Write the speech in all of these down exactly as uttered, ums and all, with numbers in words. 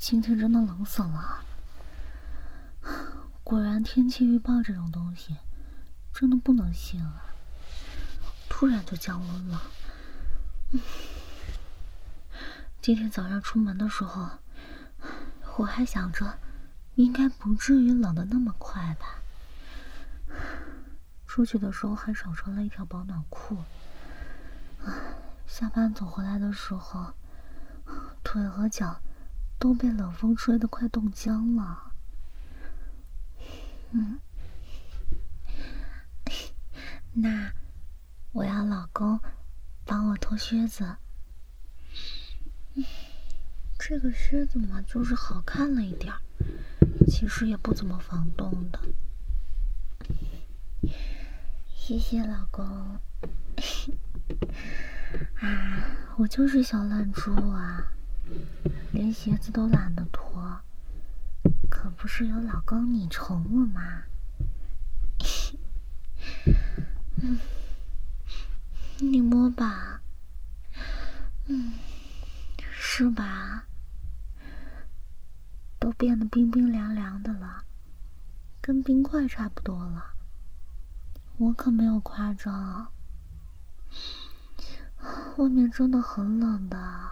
今天真的冷死了。果然天气预报这种东西真的不能信啊，突然就降温了。嗯，今天早上出门的时候，我还想着应该不至于冷得那么快吧。出去的时候还少穿了一条保暖裤。下班走回来的时候，腿和脚都被冷风吹得快冻僵了。嗯，那我要老公帮我脱靴子。嗯，这个靴子嘛，就是好看了一点儿，其实也不怎么防冻的。谢谢老公。啊，我就是小懒猪啊，连鞋子都懒得脱，可不是有老公你宠我吗？嗯，你摸吧。嗯，是吧？都变得冰冰凉凉的了，跟冰块差不多了。我可没有夸张，外面真的很冷的。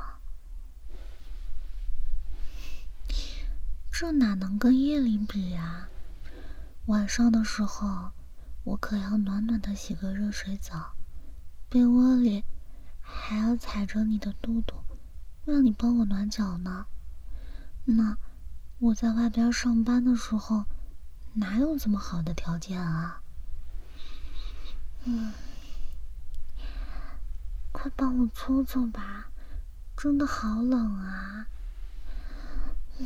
这哪能跟夜里比呀？晚上的时候，我可要暖暖的洗个热水澡，被窝里还要踩着你的肚肚，让你帮我暖脚呢。那我在外边上班的时候，哪有这么好的条件啊？嗯，快帮我搓搓吧，真的好冷啊。嗯，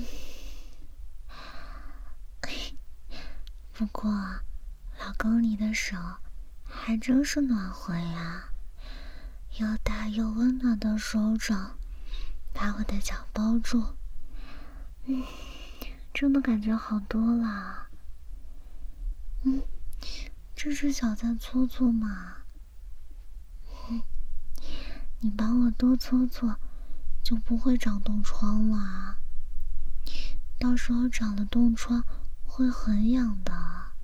不过老公你的手还真是暖和呀，又大又温暖的手掌把我的脚包住。嗯，真的感觉好多了。嗯，这只脚再搓搓嘛。嗯，你帮我多搓搓，就不会长冻疮了。到时候长了冻疮会很痒的。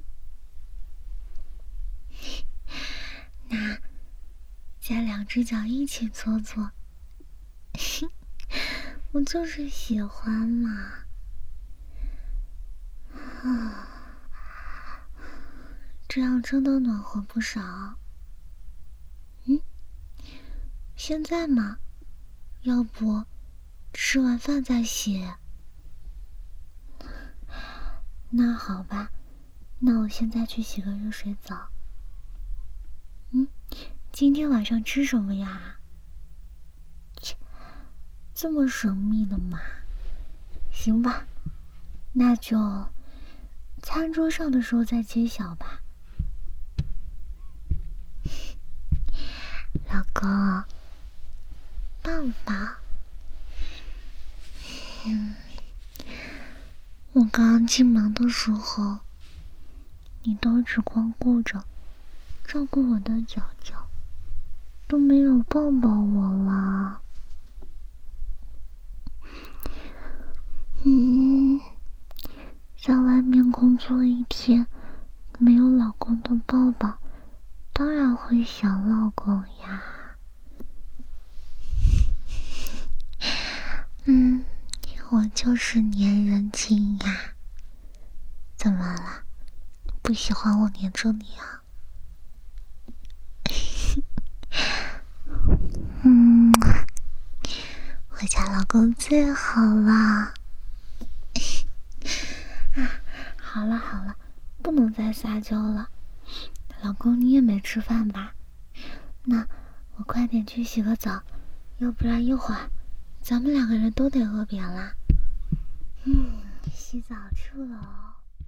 那加两只脚一起搓搓。我就是喜欢嘛。啊，这样真的暖和不少。嗯，现在嘛，要不吃完饭再洗？那好吧，那我现在去洗个热水澡。嗯，今天晚上吃什么呀？切，这么神秘的嘛。行吧，那就餐桌上的时候再揭晓吧。老公，棒棒。嗯，我刚刚进门的时候，你都只光顾着照顾我的脚脚，都没有抱抱我了。嗯，在外面工作一天，没有老公的抱抱，当然会想老公呀。嗯，我就是粘人精呀。怎么了？不喜欢我黏着你啊？嗯，我家老公最好了。啊，好了好了，不能再撒娇了。老公，你也没吃饭吧？那我快点去洗个澡，要不然一会儿咱们两个人都得饿扁了。嗯，洗澡去了哦。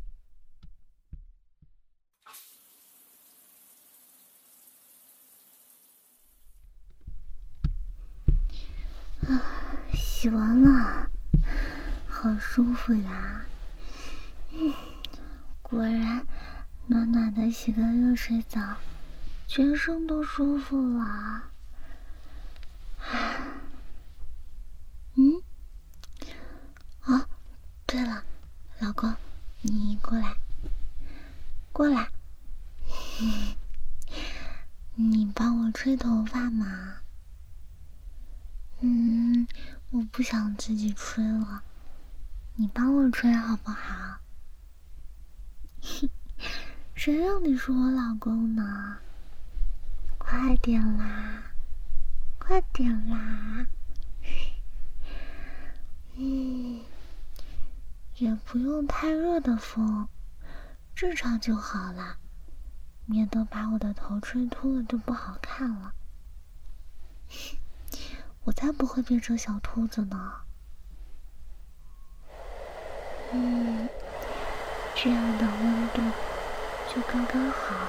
啊，洗完了，好舒服呀。嗯，果然暖暖的洗个热水澡，全身都舒服了。嗯，啊， 对了，老公，你过来，过来，嗯，你帮我吹头发嘛？嗯，我不想自己吹了，你帮我吹好不好？谁让你是我老公呢？快点啦，快点啦！嗯，也不用太热的风，正常就好了，免得把我的头吹秃了就不好看了。我才不会变成小兔子呢。嗯，这样的温度就刚刚好。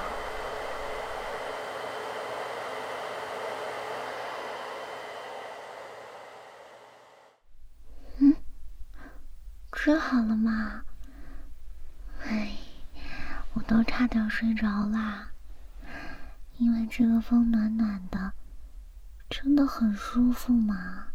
嗯，吹好了吗？哎，我都差点睡着啦，因为这个风暖暖的，真的很舒服嘛。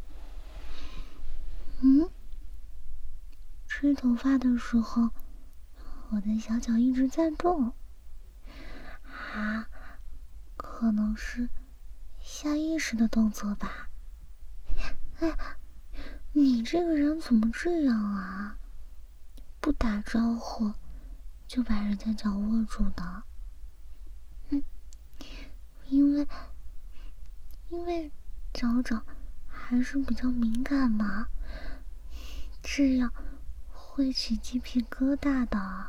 嗯，吹头发的时候，我的小脚一直在动，啊，可能是下意识的动作吧。哎，你这个人怎么这样啊？不打招呼就把人家脚握住的。嗯，因为因为脚掌还是比较敏感嘛，这样会起鸡皮疙瘩的。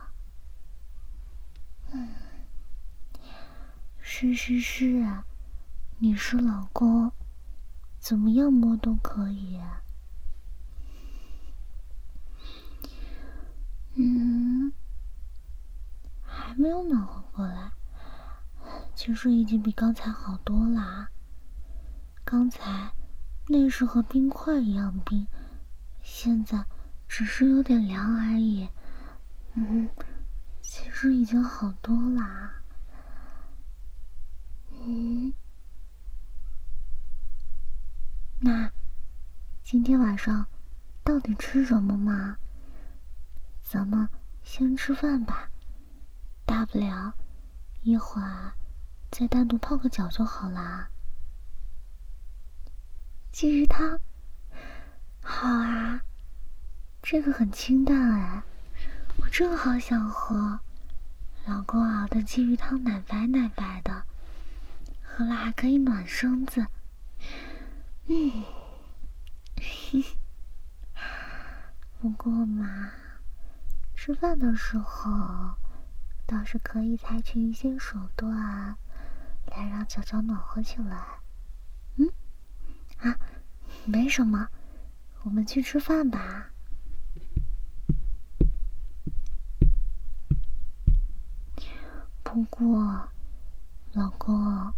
嗯，是是是，你是老公，怎么样摸都可以。嗯，还没有暖和过来，其实已经比刚才好多啦。刚才那是和冰块一样冰，现在只是有点凉而已。嗯，其实已经好多啦。嗯，那今天晚上到底吃什么嘛？咱们先吃饭吧，大不了一会儿再单独泡个脚就好啦。鲫鱼汤，好啊，这个很清淡哎，我正好想喝。老公熬的鲫鱼汤奶白奶白的，喝了还可以暖身子。嗯，不过嘛，吃饭的时候倒是可以采取一些手段来让脚脚暖和起来。嗯，啊，没什么，我们去吃饭吧。不过，老公，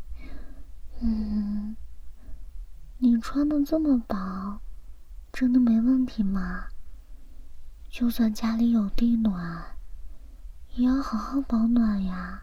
嗯，你穿的这么薄，真的没问题吗？就算家里有地暖，也要好好保暖呀。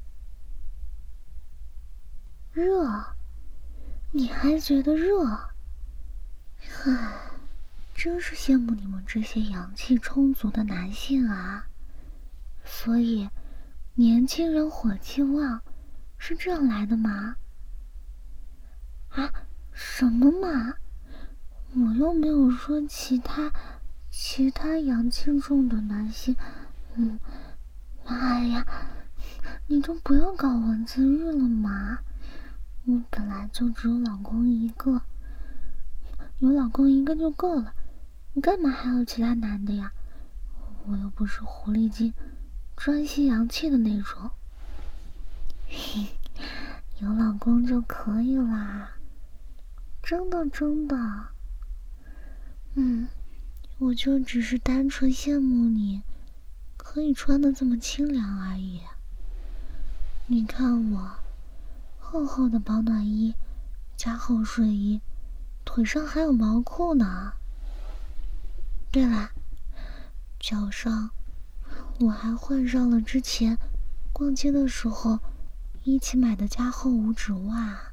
热？你还觉得热？唉，真是羡慕你们这些阳气充足的男性啊。所以，年轻人火气旺，是这样来的吗？啊，什么嘛？我又没有说其他其他阳气重的男性。嗯，妈呀，你就不要搞文字狱了嘛！我本来就只有老公一个，有老公一个就够了，你干嘛还有其他男的呀？我又不是狐狸精，专吸阳气的那种。嘿，有老公就可以啦，真的真的。嗯，我就只是单纯羡慕你可以穿得这么清凉而已。你看我厚厚的保暖衣加厚睡衣，腿上还有毛裤呢。对了，脚上我还换上了之前逛街的时候一起买的加厚五指袜。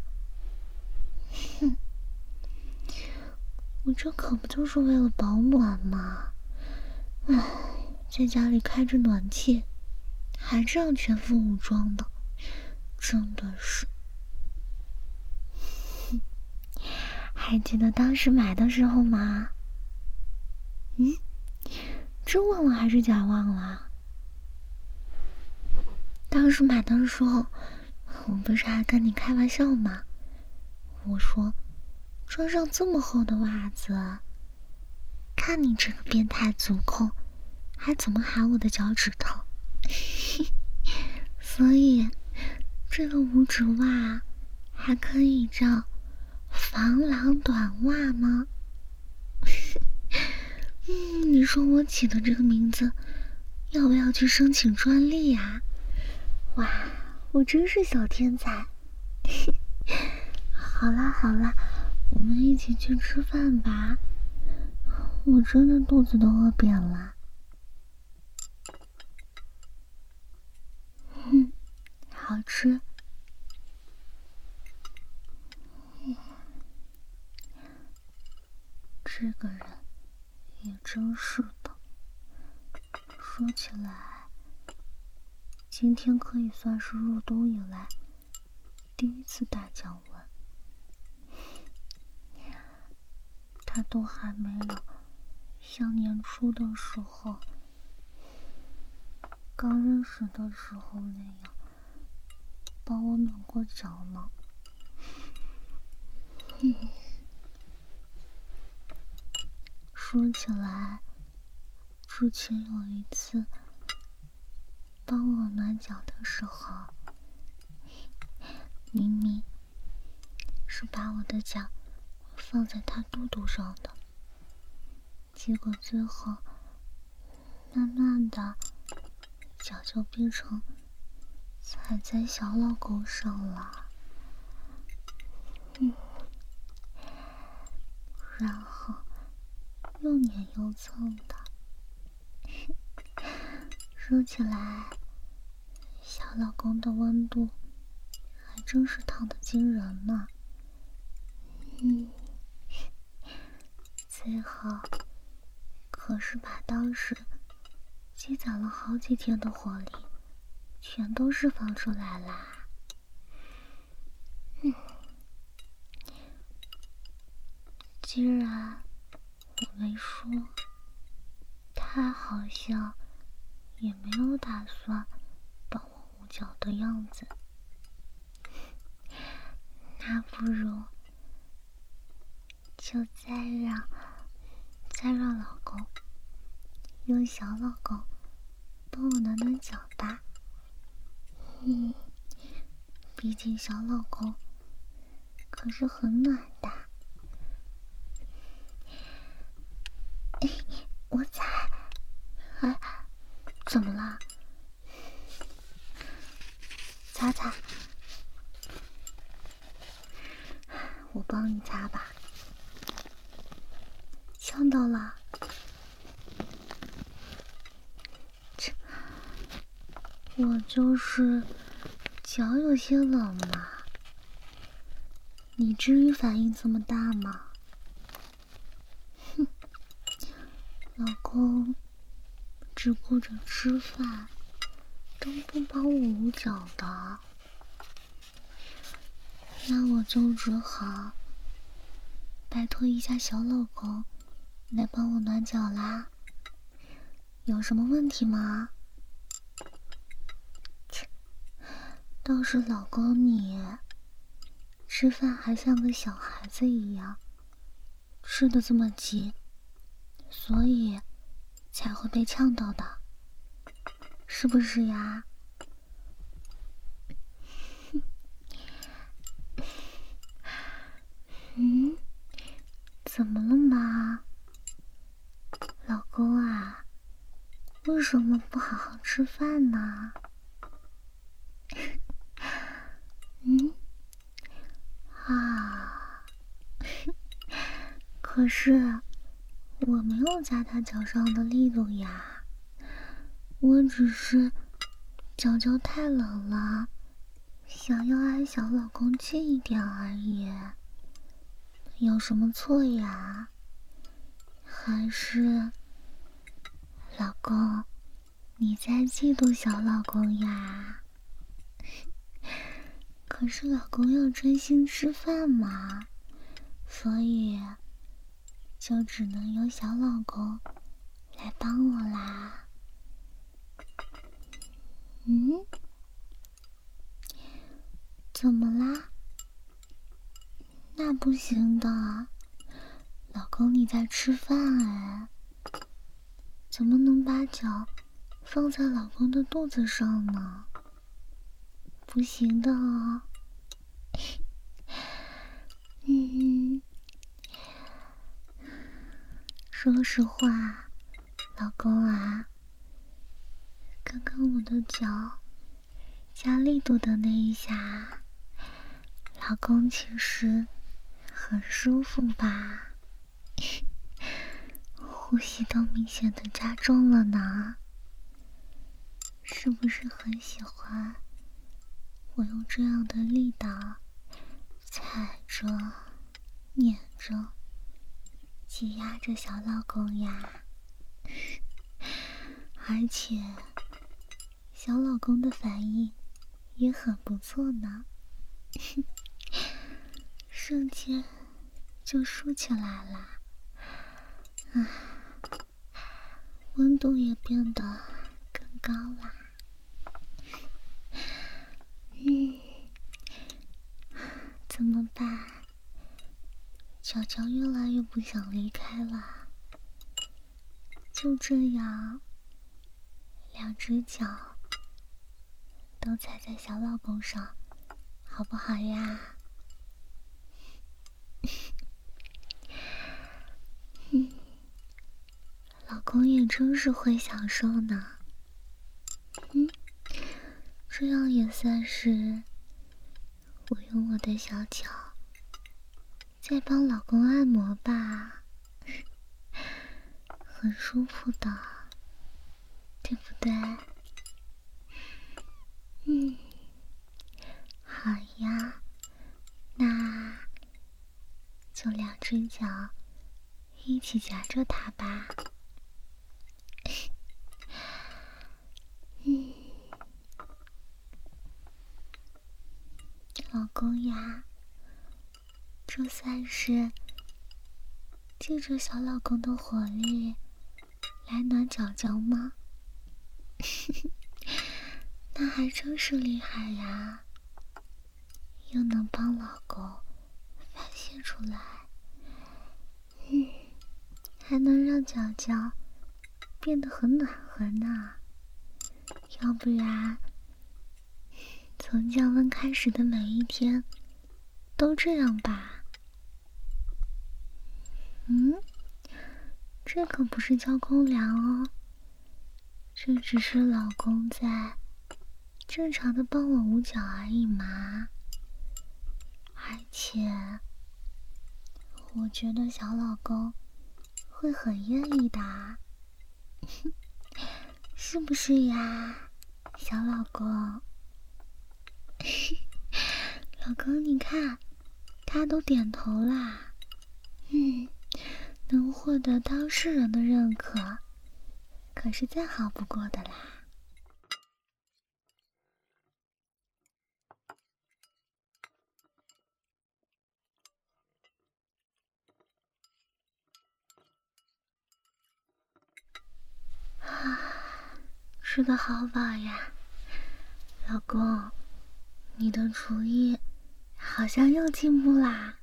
哼，我这可不就是为了保暖吗？ 唉，在家里开着暖气，还这样全副武装的，真的是。还记得当时买的时候吗？嗯，真忘了还是假忘了？当时买的时候，我不是还跟你开玩笑吗？我说，穿上这么厚的袜子，看你这个变态足控，还怎么喊我的脚趾头？所以，这个五指袜还可以叫防狼短袜吗？嗯，你说我起的这个名字，要不要去申请专利呀？哇，我真是小天才！好啦好啦，我们一起去吃饭吧，我真的肚子都饿扁了。嗯，好吃。这个人也真是的，说起来，今天可以算是入冬以来第一次大降温，他都还没有像年初的时候，刚认识的时候那样帮我暖过脚呢。嗯，说起来，之前有一次帮我暖脚的时候，明明是把我的脚放在他肚肚上的，结果最后慢慢的脚就变成踩在小老公上了。嗯，然后又黏又蹭的。说起来，小老公的温度还真是烫得惊人呢。嗯，最后可是把当时积攒了好几天的火力全都释放出来啦。嗯，既然我没说，他好像也没有打算帮我捂脚的样子，那不如就再让再让老公用小老公帮我暖暖脚吧。嗯，毕竟小老公可是很暖的。哎，我踩，哎，怎么了？擦擦，我帮你擦吧。呛到了。我就是脚有些冷嘛，你至于反应这么大吗？哼，老公只顾着吃饭，都不帮我捂脚的，那我就只好拜托一下小老公来帮我暖脚啦。有什么问题吗？切，倒是老公你吃饭还像个小孩子一样，吃得这么急，所以才会被呛到的，是不是呀？嗯，怎么了嘛？老公啊，为什么不好好吃饭呢？嗯，啊，可是我没有在他脚上的力度呀，我只是脚脚太冷了，想要挨小老公近一点而已，有什么错呀？还是公，你在嫉妒小老公呀？可是老公要专心吃饭嘛，所以就只能由小老公来帮我啦。嗯？怎么啦？那不行的，老公你在吃饭哎，怎么能把脚放在老公的肚子上呢？不行的哦。嗯，说实话，老公啊，刚刚我的脚加力度的那一下，老公其实很舒服吧？呼吸都明显的加重了呢，是不是很喜欢我用这样的力道踩着、碾着、挤压着小老公呀？而且小老公的反应也很不错呢，瞬间就竖起来了，啊，温度也变得更高啦。嗯，怎么办？脚脚越来越不想离开了，就这样，两只脚都踩在小老公上，好不好呀？嗯，老公也真是会享受呢。嗯，这样也算是我用我的小脚在帮老公按摩吧，很舒服的，对不对？嗯，好呀，那就两只脚一起夹着它吧。嗯，老公呀，这算是借着小老公的火力来暖脚脚吗？那还真是厉害呀，又能帮老公发泄出来，嗯，还能让脚脚变得很暖和呢。要不然，从降温开始的每一天都这样吧？嗯，这可不是交公粮哦，这只是老公在正常的帮我捂脚而已嘛。而且，我觉得小老公会很愿意的，是不是呀，小老公？老公，你看，他都点头啦。嗯，能获得当事人的认可，可是再好不过的啦。啊，吃得好饱呀，老公，你的厨艺好像又进步啦。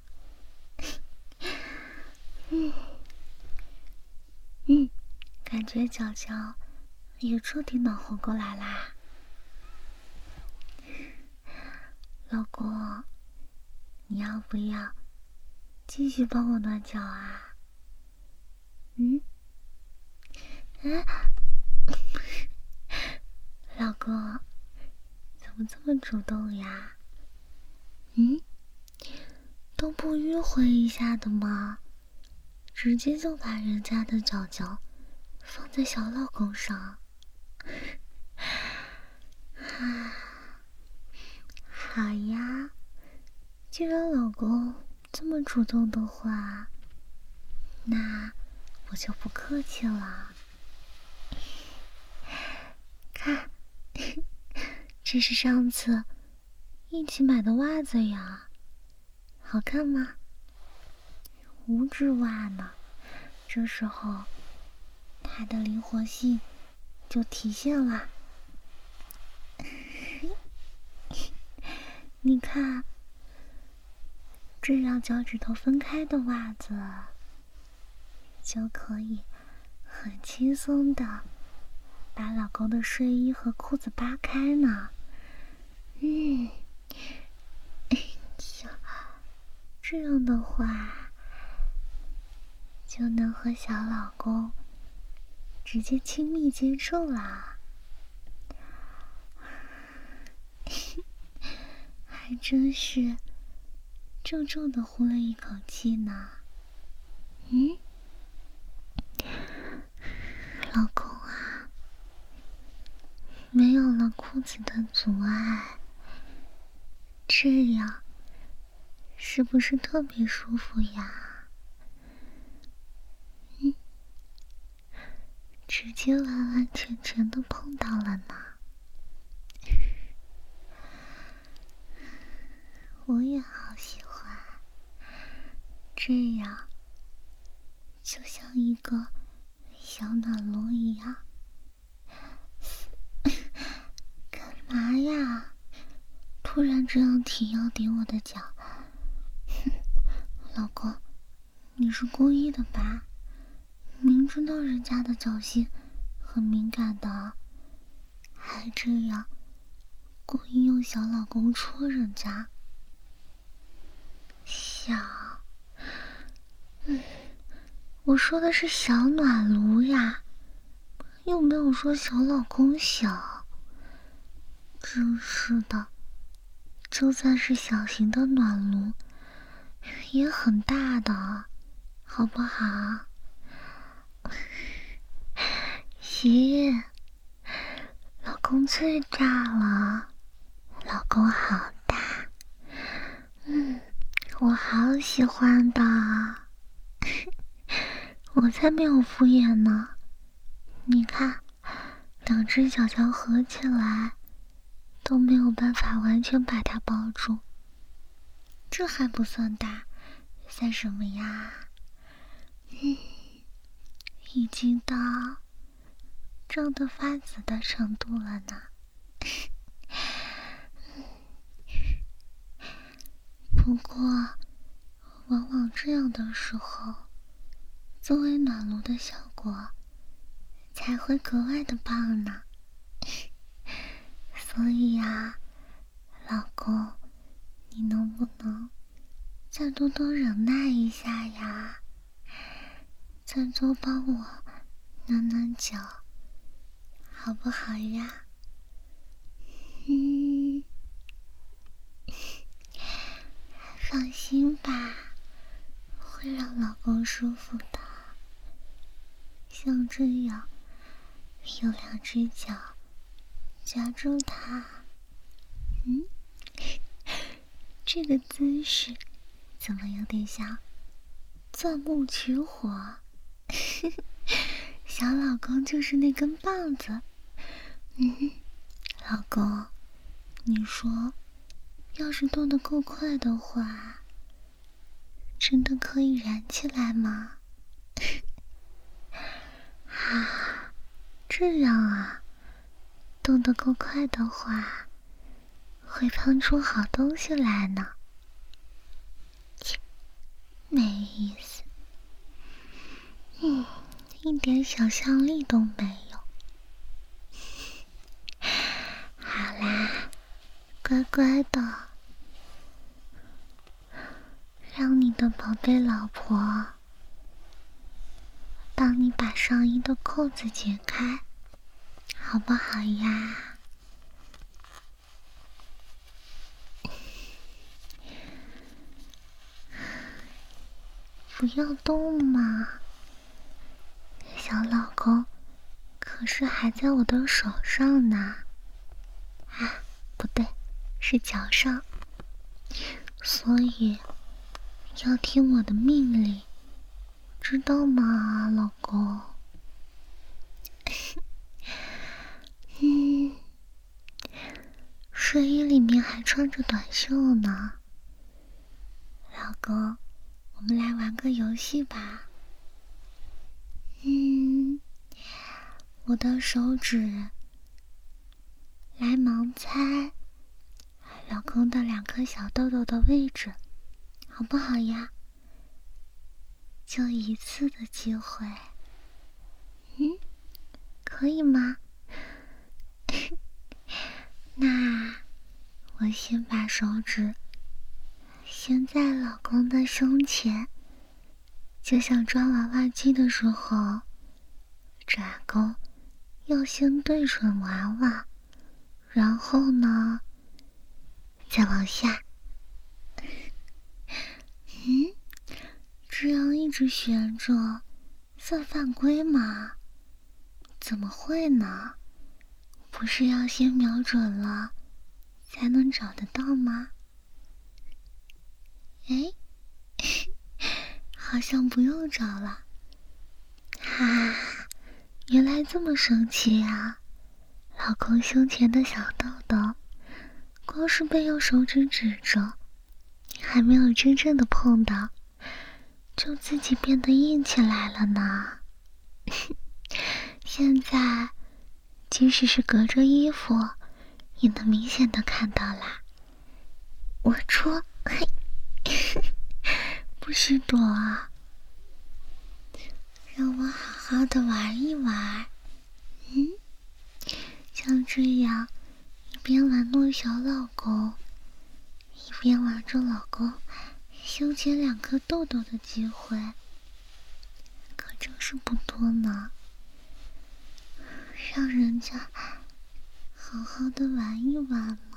嗯嗯，感觉脚脚也彻底暖和过来啦。老公，你要不要继续帮我暖脚啊？嗯？啊？老公，怎么这么主动呀？嗯？都不迂回一下的吗？直接就把人家的脚脚放在小老公上。啊，好呀，既然老公这么主动的话，那我就不客气了。 这是上次一起买的袜子呀，好看吗？五指袜呢，这时候它的灵活性就体现了。你看，这样脚趾头分开的袜子就可以很轻松的把老公的睡衣和裤子扒开呢。嗯，这样的话就能和小老公直接亲密接触了。还真是重重的呼了一口气呢。嗯，老公啊，没有了裤子的阻碍，这样是不是特别舒服呀？嗯，直接完完全全的碰到了呢。我也好喜欢，这样就像一个小暖炉一样。干嘛呀？突然这样提要顶我的脚？老公，你是故意的吧？明知道人家的脚心很敏感的，还这样故意用小老公戳人家。小，嗯，我说的是小暖炉呀，又没有说小老公小。真是的，就算是小型的暖炉，也很大的，好不好？咦，老公最大了，老公好大，嗯。我好喜欢的，我才没有敷衍呢。你看，两只脚脚合起来都没有办法完全把它包住，这还不算大，算什么呀？嗯，已经到胀得发紫的程度了呢。不过，往往这样的时候，作为暖炉的效果才会格外的棒呢。所以啊，老公，你能不能再多多忍耐一下呀？再多帮我暖暖脚，好不好呀？嗯。放心吧，会让老公舒服的。像这样，有两只脚夹住他，嗯，这个姿势怎么有点像钻木取火？小老公就是那根棒子。嗯，老公，你说，要是动得够快的话，真的可以燃起来吗？啊，这样啊，动得够快的话，会喷出好东西来呢。切，没意思，嗯，一点想象力都没有。好啦，乖乖的，让你的宝贝老婆帮你把上衣的扣子解开，好不好呀？不要动嘛，小老公，可是还在我的手上呢。啊，不对，是脚上，所以要听我的命令，知道吗，老公？嗯， 睡衣里面还穿着短袖呢。老公，我们来玩个游戏吧。嗯，我的手指来盲猜老公的两颗小痘痘的位置，好不好呀？就一次的机会。嗯，可以吗？那我先把手指先在老公的胸前，就像抓娃娃机的时候，爪钩要先对准娃娃，然后呢再往下。嗯，这样一直悬着算犯规吗？怎么会呢？不是要先瞄准了才能找得到吗？哎，好像不用找了。啊，原来这么神奇啊！老公胸前的小痘痘，光是被用手指指着，还没有真正的碰到，就自己变得硬起来了呢。现在即使是隔着衣服也能明显的看到啦。我戳，嘿，不许躲啊，让我好好的玩一玩。嗯，像这样一边玩弄小老公，一边玩着老公胸前两颗痘痘的机会可真是不多呢。让人家好好的玩一玩嘛，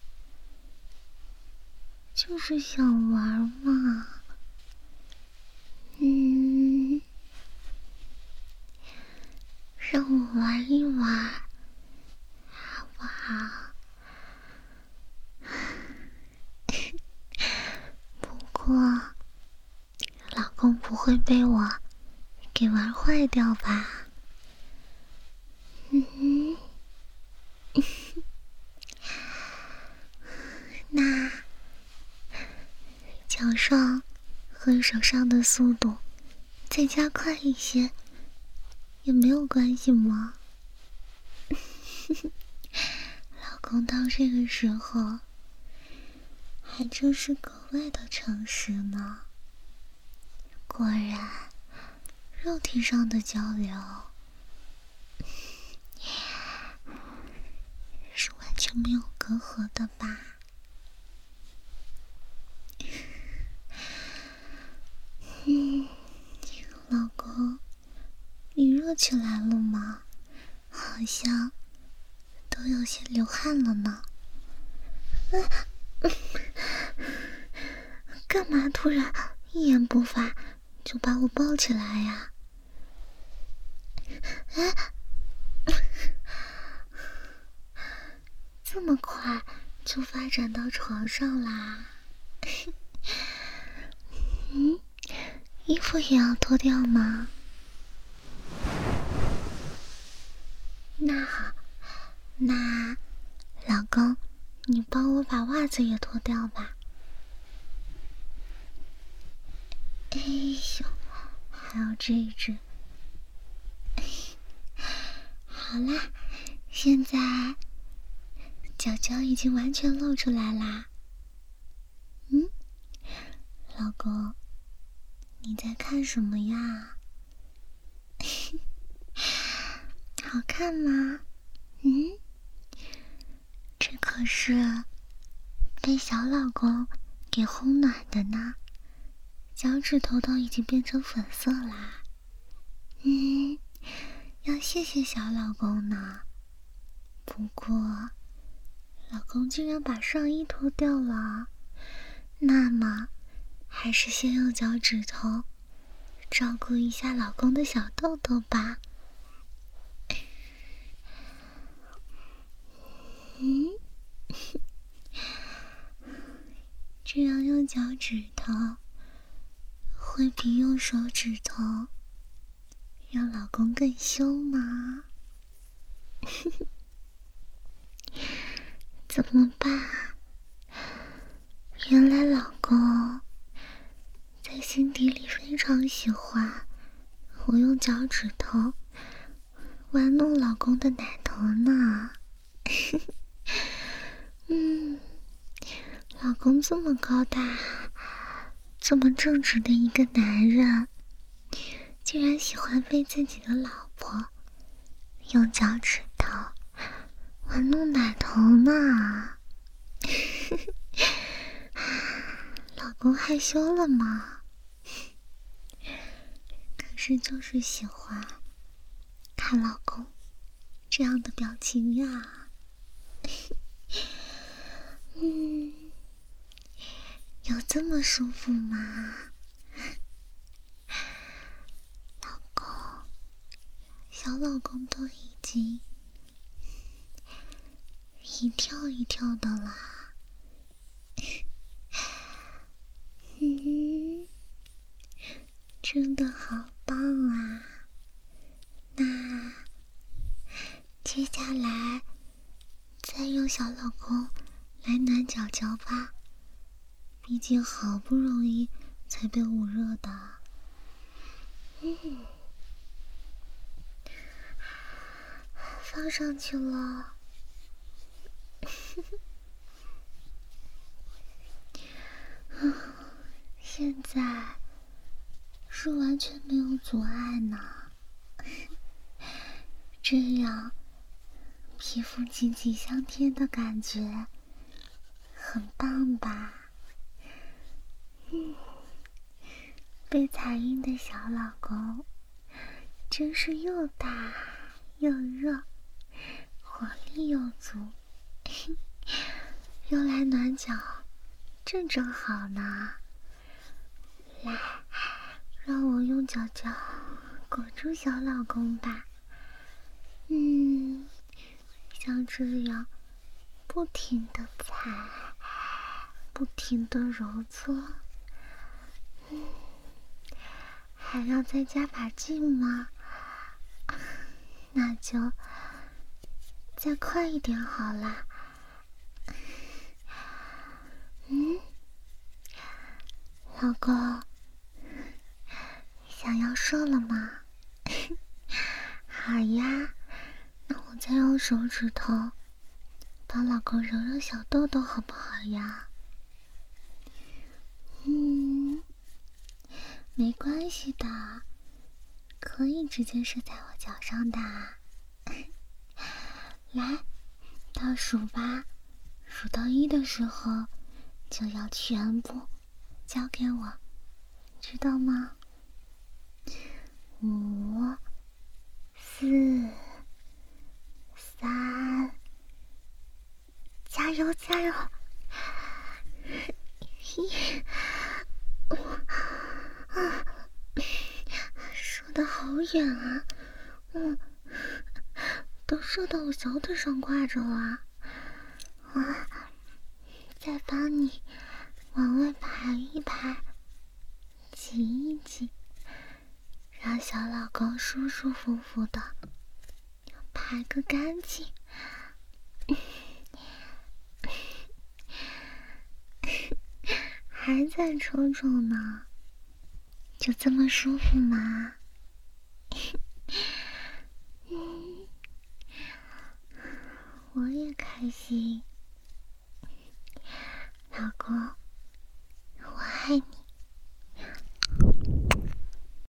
就是想玩嘛。嗯，让我玩一玩好不好？不过老公不会被我给玩坏掉吧？嗯，那脚上和手上的速度再加快一些也没有关系吗？老公到这个时候还真是格外的诚实呢。果然肉体上的交流是完全没有隔阂的吧？嗯，老公，你热起来了吗？好像都有些流汗了呢。嗯，干嘛突然一言不发就把我抱起来呀？哎，这么快就发展到床上啦？嗯，衣服也要脱掉吗？那好，那老公，你帮我把袜子也脱掉吧。哎呦，还有这一只。好啦，现在脚脚已经完全露出来啦。嗯，老公，你在看什么呀？好看吗？嗯，这可是被小老公给烘暖的呢，脚趾头都已经变成粉色啦。嗯，要谢谢小老公呢。不过老公竟然把上衣脱掉了，那么还是先用脚趾头照顾一下老公的小痘痘吧。嗯，这样用脚趾头会比用手指头让老公更羞吗？ 怎么办啊？原来老公在心底里非常喜欢我用脚趾头玩弄老公的奶头呢。嗯，老公这么高大，这么正直的一个男人，竟然喜欢被自己的老婆用脚趾头玩弄奶头呢。老公害羞了吗？可是就是喜欢看老公这样的表情呀。嗯，有这么舒服吗？老公，小老公都已经一跳一跳的啦。嗯，真的好棒啊！那接下来再用小老公来暖脚脚吧，毕竟好不容易才被捂热的。嗯，放上去了。现在是完全没有阻碍呢，这样皮肤紧紧相贴的感觉很棒吧？嗯，被踩晕的小老公真是又大又热，火力又足，用来暖脚正正好呢。来，让我用脚脚裹住小老公吧。嗯，像这样不停地踩，不停地揉搓。嗯，还要再加把劲吗？那就再快一点好啦。嗯，老公，想要射了吗？好呀，那我再用手指头帮老公揉揉小豆豆好不好呀？嗯，没关系的，可以直接射在我脚上的。来，倒数吧，数到一的时候就要全部交给我，知道吗？五、四、三，加油加油！一，啊，射得好远啊！嗯，都射到我小腿上挂着了。啊，再帮你往外排一排，挤一挤，让小老公舒舒服服的排个干净。还在抽抽呢，就这么舒服吗？嗯，我也开心。老公，我爱你。